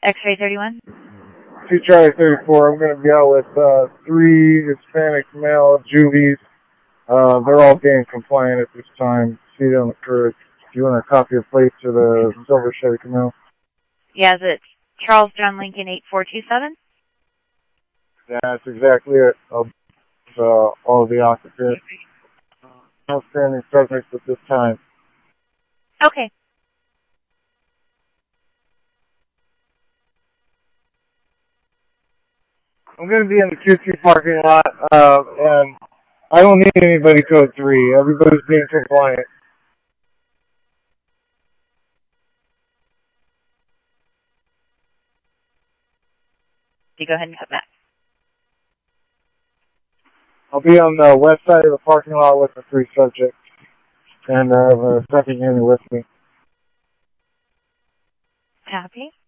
X-ray 31. 2 Charlie 34. I'm going to be out with 3 Hispanic male juvies. They're all gang compliant at this time. Seated on the curb. Do you want a copy of plates of the silver Chevy Camaro? Yeah, is it Charles John Lincoln 8427? Yeah, that's exactly it. All of the occupants. Outstanding subjects at this time. Okay. I'm going to be in the Q2 parking lot, and I don't need anybody code 3. Everybody's being compliant. You go ahead and cut back. I'll be on the west side of the parking lot with the 3 subjects, and I have a second unit with me. Copy.